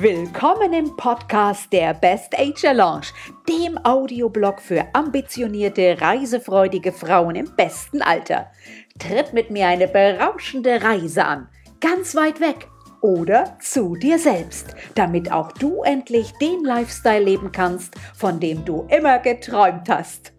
Willkommen im Podcast der Best Age Lounge, dem Audioblog für ambitionierte, reisefreudige Frauen im besten Alter. Tritt mit mir eine berauschende Reise an, ganz weit weg oder zu dir selbst, damit auch du endlich den Lifestyle leben kannst, von dem du immer geträumt hast.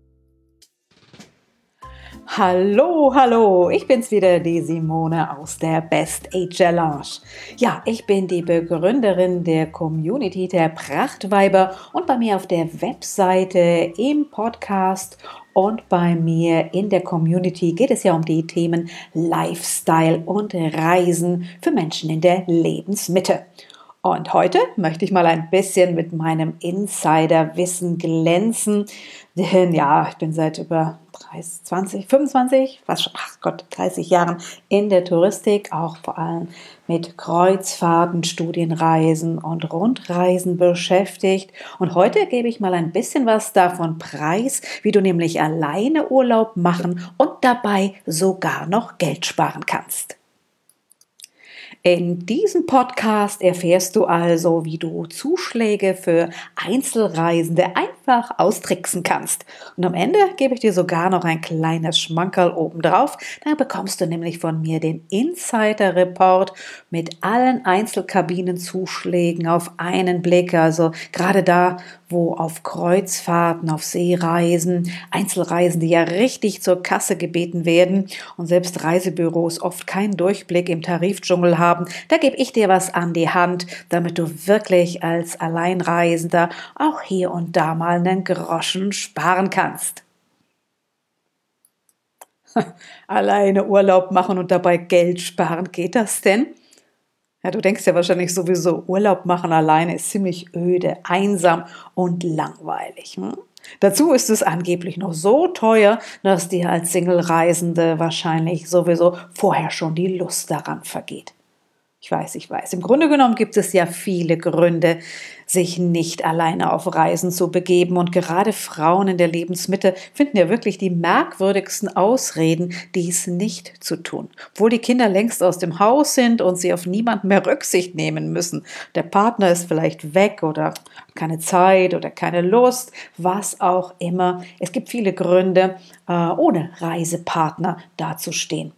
Hallo, ich bin's wieder, die Simone aus der Best Age Lounge. Ja, ich bin die Begründerin der Community der Prachtweiber und bei mir auf der Webseite, im Podcast und bei mir in der Community geht es ja um die Themen Lifestyle und Reisen für Menschen in der Lebensmitte. Und heute möchte ich mal ein bisschen mit meinem Insiderwissen glänzen, denn ja, ich bin seit über 30 Jahren in der Touristik, auch vor allem mit Kreuzfahrten, Studienreisen und Rundreisen beschäftigt. Und heute gebe ich mal ein bisschen was davon preis, wie du nämlich alleine Urlaub machen und dabei sogar noch Geld sparen kannst. In diesem Podcast erfährst du also, wie du Zuschläge für Einzelreisende einfach austricksen kannst. Und am Ende gebe ich dir sogar noch ein kleines Schmankerl obendrauf. Dann bekommst du nämlich von mir den Insider-Report mit allen Einzelkabinenzuschlägen auf einen Blick. Also gerade da, wo auf Kreuzfahrten, auf Seereisen, Einzelreisende ja richtig zur Kasse gebeten werden und selbst Reisebüros oft keinen Durchblick im Tarifdschungel haben, da gebe ich dir was an die Hand, damit du wirklich als Alleinreisender auch hier und da mal einen Groschen sparen kannst. Alleine Urlaub machen und dabei Geld sparen, geht das denn? Ja, du denkst ja wahrscheinlich sowieso, Urlaub machen alleine ist ziemlich öde, einsam und langweilig. Dazu ist es angeblich noch so teuer, dass dir als Single-Reisende wahrscheinlich sowieso vorher schon die Lust daran vergeht. Ich weiß. Im Grunde genommen gibt es ja viele Gründe, sich nicht alleine auf Reisen zu begeben. Und gerade Frauen in der Lebensmitte finden ja wirklich die merkwürdigsten Ausreden, dies nicht zu tun. Obwohl die Kinder längst aus dem Haus sind und sie auf niemanden mehr Rücksicht nehmen müssen. Der Partner ist vielleicht weg oder keine Zeit oder keine Lust, was auch immer. Es gibt viele Gründe, ohne Reisepartner dazustehen.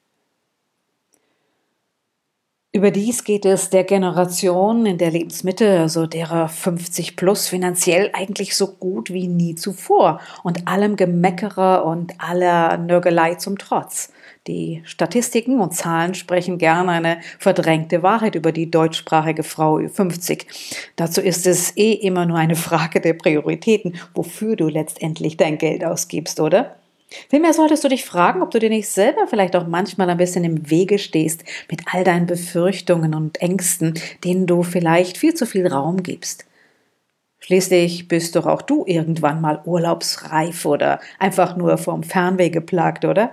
Überdies geht es der Generation in der Lebensmitte, also derer 50 plus, finanziell eigentlich so gut wie nie zuvor und allem Gemeckere und aller Nörgelei zum Trotz. Die Statistiken und Zahlen sprechen gerne eine verdrängte Wahrheit über die deutschsprachige Frau Ü50. Dazu ist es immer nur eine Frage der Prioritäten, wofür du letztendlich dein Geld ausgibst, oder? Vielmehr solltest du dich fragen, ob du dir nicht selber vielleicht auch manchmal ein bisschen im Wege stehst mit all deinen Befürchtungen und Ängsten, denen du vielleicht viel zu viel Raum gibst. Schließlich bist doch auch du irgendwann mal urlaubsreif oder einfach nur vom Fernweh geplagt, oder?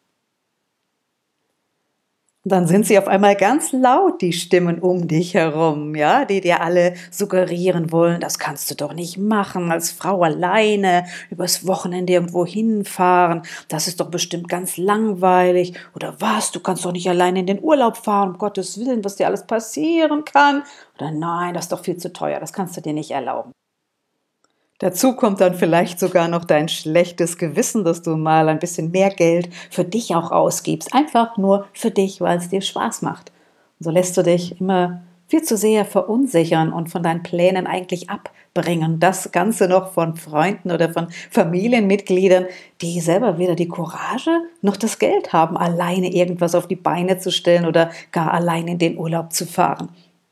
Dann sind sie auf einmal ganz laut, die Stimmen um dich herum, ja, die dir alle suggerieren wollen, das kannst du doch nicht machen, als Frau alleine übers Wochenende irgendwo hinfahren, das ist doch bestimmt ganz langweilig, oder was, du kannst doch nicht alleine in den Urlaub fahren, um Gottes Willen, was dir alles passieren kann, oder nein, das ist doch viel zu teuer, das kannst du dir nicht erlauben. Dazu kommt dann vielleicht sogar noch dein schlechtes Gewissen, dass du mal ein bisschen mehr Geld für dich auch ausgibst. Einfach nur für dich, weil es dir Spaß macht. Und so lässt du dich immer viel zu sehr verunsichern und von deinen Plänen eigentlich abbringen. Das Ganze noch von Freunden oder von Familienmitgliedern, die selber weder die Courage noch das Geld haben, alleine irgendwas auf die Beine zu stellen oder gar allein in den Urlaub zu fahren.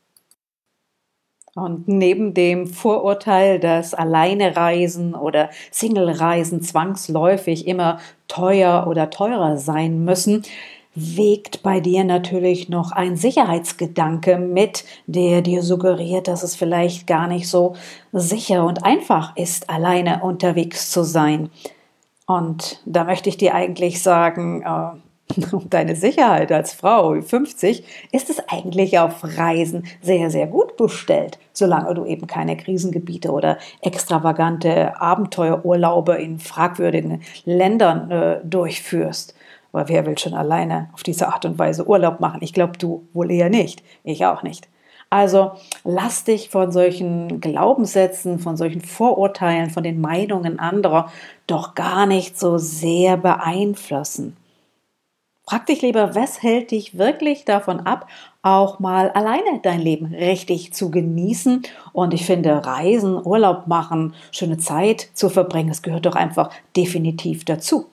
Und neben dem Vorurteil, dass Alleinereisen oder Singlereisen zwangsläufig immer teuer oder teurer sein müssen, wägt bei dir natürlich noch ein Sicherheitsgedanke mit, der dir suggeriert, dass es vielleicht gar nicht so sicher und einfach ist, alleine unterwegs zu sein. Und da möchte ich dir eigentlich sagen, um deine Sicherheit als Frau 50 ist es eigentlich auf Reisen sehr, sehr gut bestellt, solange du eben keine Krisengebiete oder extravagante Abenteuerurlaube in fragwürdigen Ländern durchführst. Aber wer will schon alleine auf diese Art und Weise Urlaub machen? Ich glaube, du wohl eher nicht. Ich auch nicht. Also lass dich von solchen Glaubenssätzen, von solchen Vorurteilen, von den Meinungen anderer doch gar nicht so sehr beeinflussen. Frag dich lieber, was hält dich wirklich davon ab, auch mal alleine dein Leben richtig zu genießen? Und ich finde, Reisen, Urlaub machen, schöne Zeit zu verbringen, das gehört doch einfach definitiv dazu.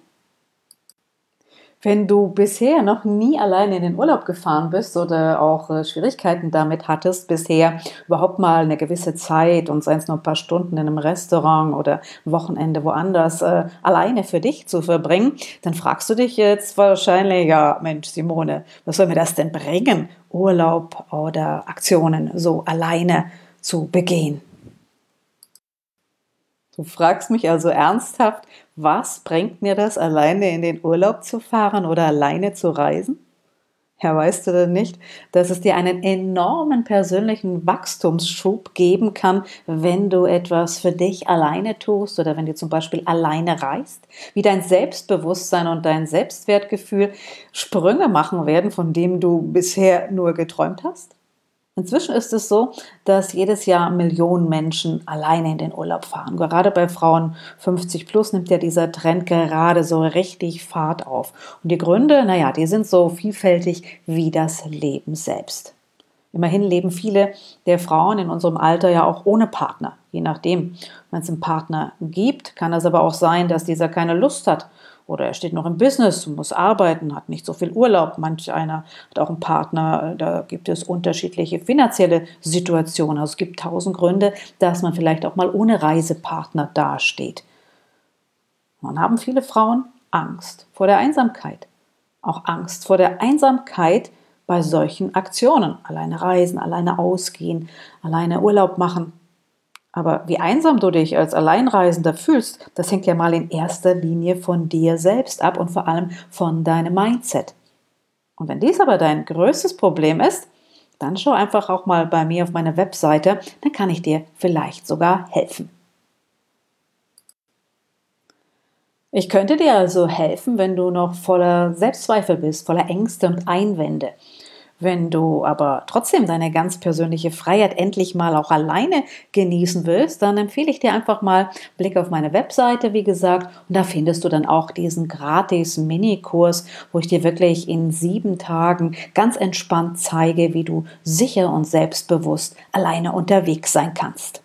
Wenn du bisher noch nie alleine in den Urlaub gefahren bist oder auch Schwierigkeiten damit hattest, bisher überhaupt mal eine gewisse Zeit und seien es nur ein paar Stunden in einem Restaurant oder ein Wochenende woanders alleine für dich zu verbringen, dann fragst du dich jetzt wahrscheinlich, ja Mensch Simone, was soll mir das denn bringen, Urlaub oder Aktionen so alleine zu begehen? Du fragst mich also ernsthaft, was bringt mir das, alleine in den Urlaub zu fahren oder alleine zu reisen? Ja, weißt du denn nicht, dass es dir einen enormen persönlichen Wachstumsschub geben kann, wenn du etwas für dich alleine tust oder wenn du zum Beispiel alleine reist? Wie dein Selbstbewusstsein und dein Selbstwertgefühl Sprünge machen werden, von denen du bisher nur geträumt hast? Inzwischen ist es so, dass jedes Jahr Millionen Menschen alleine in den Urlaub fahren. Gerade bei Frauen 50 plus nimmt ja dieser Trend gerade so richtig Fahrt auf. Und die Gründe, naja, die sind so vielfältig wie das Leben selbst. Immerhin leben viele der Frauen in unserem Alter ja auch ohne Partner. Je nachdem, wenn es einen Partner gibt, kann es aber auch sein, dass dieser keine Lust hat. Oder er steht noch im Business, muss arbeiten, hat nicht so viel Urlaub. Manch einer hat auch einen Partner, da gibt es unterschiedliche finanzielle Situationen. Also es gibt tausend Gründe, dass man vielleicht auch mal ohne Reisepartner dasteht. Und dann haben viele Frauen Angst vor der Einsamkeit. Auch Angst vor der Einsamkeit bei solchen Aktionen. Alleine reisen, alleine ausgehen, alleine Urlaub machen. Aber wie einsam du dich als Alleinreisender fühlst, das hängt ja mal in erster Linie von dir selbst ab und vor allem von deinem Mindset. Und wenn dies aber dein größtes Problem ist, dann schau einfach auch mal bei mir auf meine Webseite, dann kann ich dir vielleicht sogar helfen. Ich könnte dir also helfen, wenn du noch voller Selbstzweifel bist, voller Ängste und Einwände. Wenn du aber trotzdem deine ganz persönliche Freiheit endlich mal auch alleine genießen willst, dann empfehle ich dir einfach mal Blick auf meine Webseite, wie gesagt, und da findest du dann auch diesen gratis Minikurs, wo ich dir wirklich in 7 Tagen ganz entspannt zeige, wie du sicher und selbstbewusst alleine unterwegs sein kannst.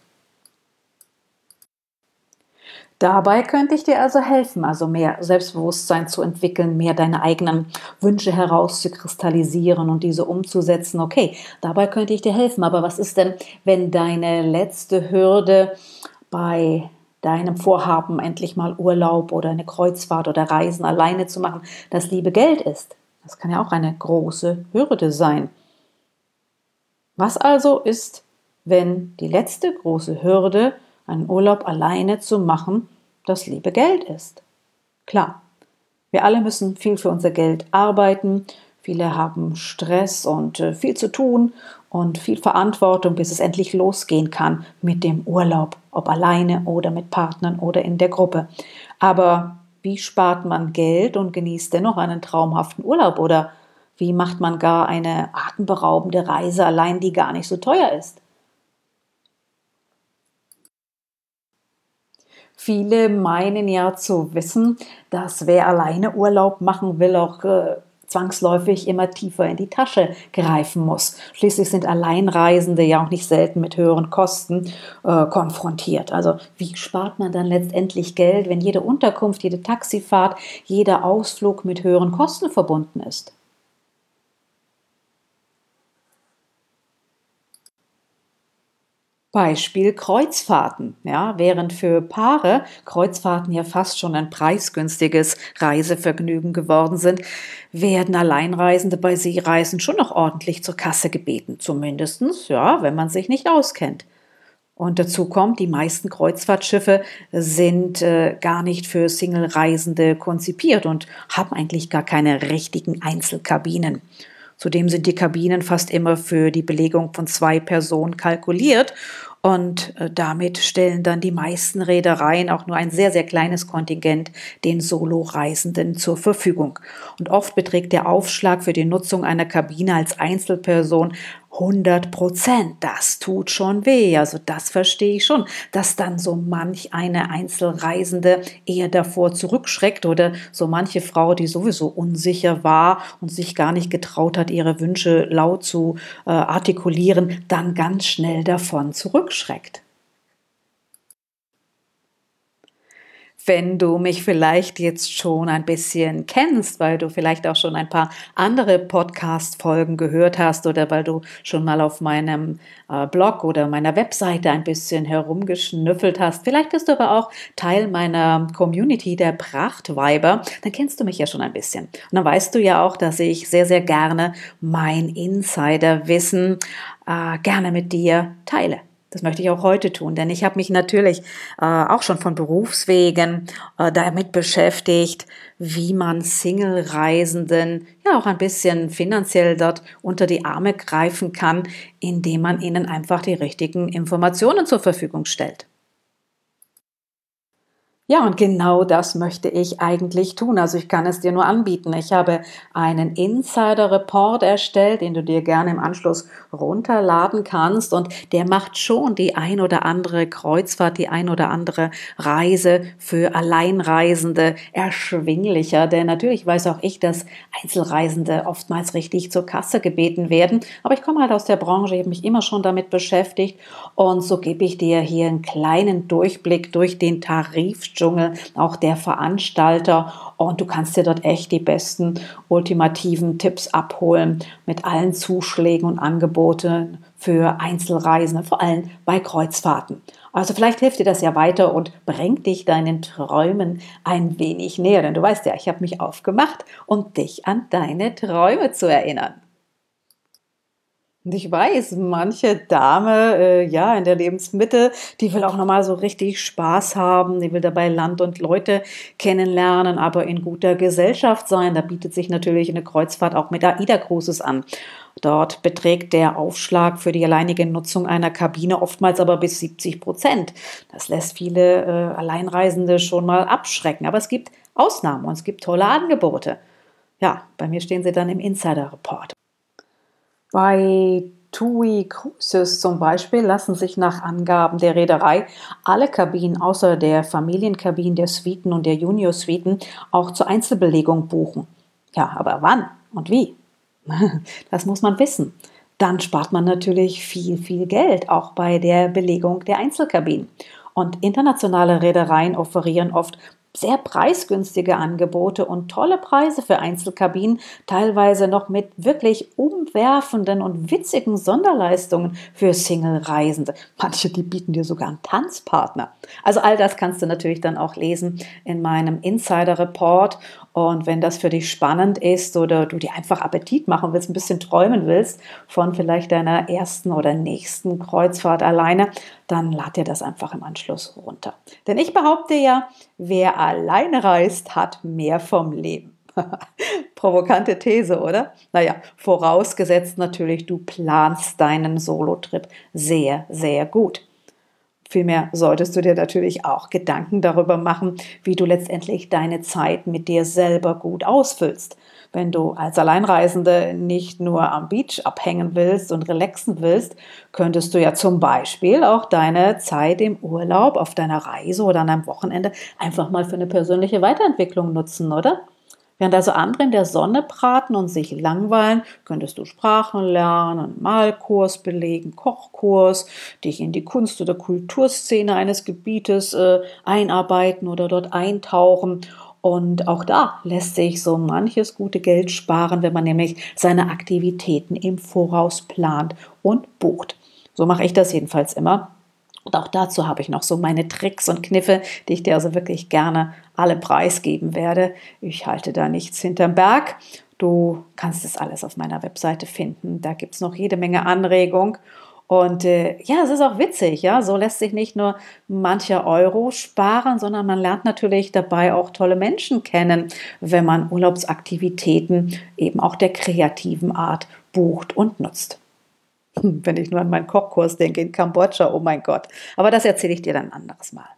Dabei könnte ich dir also helfen, also mehr Selbstbewusstsein zu entwickeln, mehr deine eigenen Wünsche herauszukristallisieren und diese umzusetzen. Okay, dabei könnte ich dir helfen. Aber was ist denn, wenn deine letzte Hürde bei deinem Vorhaben, endlich mal Urlaub oder eine Kreuzfahrt oder Reisen alleine zu machen, das liebe Geld ist? Das kann ja auch eine große Hürde sein. Was also ist, wenn die letzte große Hürde, einen Urlaub alleine zu machen, das liebe Geld ist? Klar, wir alle müssen viel für unser Geld arbeiten, viele haben Stress und viel zu tun und viel Verantwortung, bis es endlich losgehen kann mit dem Urlaub, ob alleine oder mit Partnern oder in der Gruppe. Aber wie spart man Geld und genießt dennoch einen traumhaften Urlaub? Oder wie macht man gar eine atemberaubende Reise allein, die gar nicht so teuer ist? Viele meinen ja zu wissen, dass wer alleine Urlaub machen will, auch zwangsläufig immer tiefer in die Tasche greifen muss. Schließlich sind Alleinreisende ja auch nicht selten mit höheren Kosten konfrontiert. Also wie spart man dann letztendlich Geld, wenn jede Unterkunft, jede Taxifahrt, jeder Ausflug mit höheren Kosten verbunden ist? Beispiel Kreuzfahrten. Ja, während für Paare Kreuzfahrten ja fast schon ein preisgünstiges Reisevergnügen geworden sind, werden Alleinreisende bei Seereisen schon noch ordentlich zur Kasse gebeten. Zumindestens, ja, wenn man sich nicht auskennt. Und dazu kommt, die meisten Kreuzfahrtschiffe sind gar nicht für Single-Reisende konzipiert und haben eigentlich gar keine richtigen Einzelkabinen. Zudem sind die Kabinen fast immer für die Belegung von 2 Personen kalkuliert und damit stellen dann die meisten Reedereien auch nur ein sehr, sehr kleines Kontingent den Solo-Reisenden zur Verfügung. Und oft beträgt der Aufschlag für die Nutzung einer Kabine als Einzelperson 100%, das tut schon weh. Also das verstehe ich schon, dass dann so manch eine Einzelreisende eher davor zurückschreckt oder so manche Frau, die sowieso unsicher war und sich gar nicht getraut hat, ihre Wünsche laut zu artikulieren, dann ganz schnell davon zurückschreckt. Wenn du mich vielleicht jetzt schon ein bisschen kennst, weil du vielleicht auch schon ein paar andere Podcast-Folgen gehört hast oder weil du schon mal auf meinem Blog oder meiner Webseite ein bisschen herumgeschnüffelt hast, vielleicht bist du aber auch Teil meiner Community der Prachtweiber, dann kennst du mich ja schon ein bisschen. Und dann weißt du ja auch, dass ich sehr, sehr gerne mein Insiderwissen gerne mit dir teile. Das möchte ich auch heute tun, denn ich habe mich natürlich auch schon von Berufswegen damit beschäftigt, wie man Single-Reisenden ja auch ein bisschen finanziell dort unter die Arme greifen kann, indem man ihnen einfach die richtigen Informationen zur Verfügung stellt. Ja, und genau das möchte ich eigentlich tun. Also ich kann es dir nur anbieten. Ich habe einen Insider-Report erstellt, den du dir gerne im Anschluss runterladen kannst. Und der macht schon die ein oder andere Kreuzfahrt, die ein oder andere Reise für Alleinreisende erschwinglicher. Denn natürlich weiß auch ich, dass Einzelreisende oftmals richtig zur Kasse gebeten werden. Aber ich komme halt aus der Branche, ich habe mich immer schon damit beschäftigt. Und so gebe ich dir hier einen kleinen Durchblick durch den Tarifdschungel, auch der Veranstalter. Und du kannst dir dort echt die besten ultimativen Tipps abholen mit allen Zuschlägen und Angeboten für Einzelreisende, vor allem bei Kreuzfahrten. Also vielleicht hilft dir das ja weiter und bringt dich deinen Träumen ein wenig näher. Denn du weißt ja, ich habe mich aufgemacht, um dich an deine Träume zu erinnern. Und ich weiß, manche Dame, ja, in der Lebensmitte, die will auch nochmal so richtig Spaß haben, die will dabei Land und Leute kennenlernen, aber in guter Gesellschaft sein. Da bietet sich natürlich eine Kreuzfahrt auch mit AIDA-Cruises an. Dort beträgt der Aufschlag für die alleinige Nutzung einer Kabine oftmals aber bis 70%. Das lässt viele Alleinreisende schon mal abschrecken. Aber es gibt Ausnahmen und es gibt tolle Angebote. Ja, bei mir stehen sie dann im Insider-Report. Bei TUI Cruises zum Beispiel lassen sich nach Angaben der Reederei alle Kabinen außer der Familienkabinen, der Suiten und der Junior-Suiten auch zur Einzelbelegung buchen. Ja, aber wann und wie? Das muss man wissen. Dann spart man natürlich viel, viel Geld, auch bei der Belegung der Einzelkabinen. Und internationale Reedereien offerieren oft sehr preisgünstige Angebote und tolle Preise für Einzelkabinen, teilweise noch mit wirklich umwerfenden und witzigen Sonderleistungen für Single-Reisende. Manche, die bieten dir sogar einen Tanzpartner. Also all das kannst du natürlich dann auch lesen in meinem Insider-Report. Und wenn das für dich spannend ist oder du dir einfach Appetit machen willst, ein bisschen träumen willst von vielleicht deiner ersten oder nächsten Kreuzfahrt alleine, dann lad dir das einfach im Anschluss runter. Denn ich behaupte ja, wer alleine reist, hat mehr vom Leben. Provokante These, oder? Naja, vorausgesetzt natürlich, du planst deinen Solo-Trip sehr, sehr gut. Vielmehr solltest du dir natürlich auch Gedanken darüber machen, wie du letztendlich deine Zeit mit dir selber gut ausfüllst. Wenn du als Alleinreisende nicht nur am Beach abhängen willst und relaxen willst, könntest du ja zum Beispiel auch deine Zeit im Urlaub, auf deiner Reise oder an einem Wochenende einfach mal für eine persönliche Weiterentwicklung nutzen, oder? Während also andere in der Sonne braten und sich langweilen, könntest du Sprachen lernen, einen Malkurs belegen, Kochkurs, dich in die Kunst- oder Kulturszene eines Gebietes einarbeiten oder dort eintauchen. Und auch da lässt sich so manches gute Geld sparen, wenn man nämlich seine Aktivitäten im Voraus plant und bucht. So mache ich das jedenfalls immer. Und auch dazu habe ich noch so meine Tricks und Kniffe, die ich dir also wirklich gerne alle preisgeben werde. Ich halte da nichts hinterm Berg. Du kannst es alles auf meiner Webseite finden. Da gibt es noch jede Menge Anregung. Und ja, es ist auch witzig, ja. So lässt sich nicht nur mancher Euro sparen, sondern man lernt natürlich dabei auch tolle Menschen kennen, wenn man Urlaubsaktivitäten eben auch der kreativen Art bucht und nutzt. Wenn ich nur an meinen Kochkurs denke in Kambodscha, oh mein Gott. Aber das erzähle ich dir dann ein anderes Mal.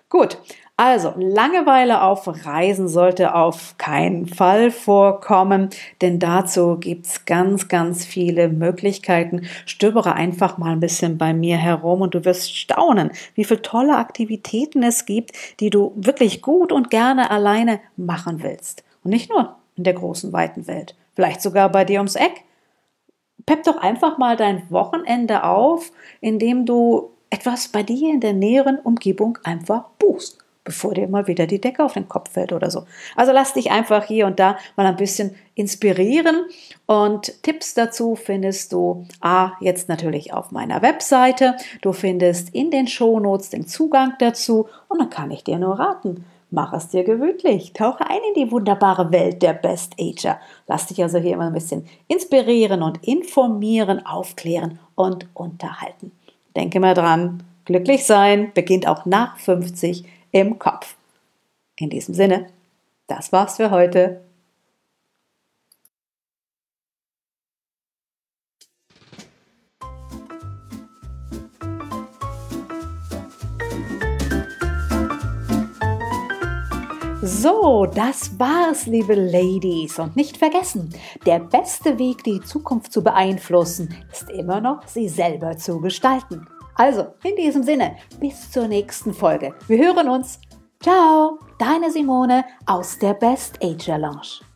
Gut, also Langeweile auf Reisen sollte auf keinen Fall vorkommen, denn dazu gibt's ganz, ganz viele Möglichkeiten. Stöbere einfach mal ein bisschen bei mir herum und du wirst staunen, wie viele tolle Aktivitäten es gibt, die du wirklich gut und gerne alleine machen willst. Und nicht nur in der großen, weiten Welt, vielleicht sogar bei dir ums Eck. Pepp doch einfach mal dein Wochenende auf, indem du etwas bei dir in der näheren Umgebung einfach buchst, bevor dir mal wieder die Decke auf den Kopf fällt oder so. Also lass dich einfach hier und da mal ein bisschen inspirieren und Tipps dazu findest du jetzt natürlich auf meiner Webseite. Du findest in den Shownotes den Zugang dazu und dann kann ich dir nur raten. Mach es dir gemütlich, tauche ein in die wunderbare Welt der Best Ager. Lass dich also hier immer ein bisschen inspirieren und informieren, aufklären und unterhalten. Denke mal dran, glücklich sein beginnt auch nach 50 im Kopf. In diesem Sinne, das war's für heute. So, das war's, liebe Ladies. Und nicht vergessen, der beste Weg, die Zukunft zu beeinflussen, ist immer noch, sie selber zu gestalten. Also, in diesem Sinne, bis zur nächsten Folge. Wir hören uns. Ciao, deine Simone aus der Best Ager Lounge.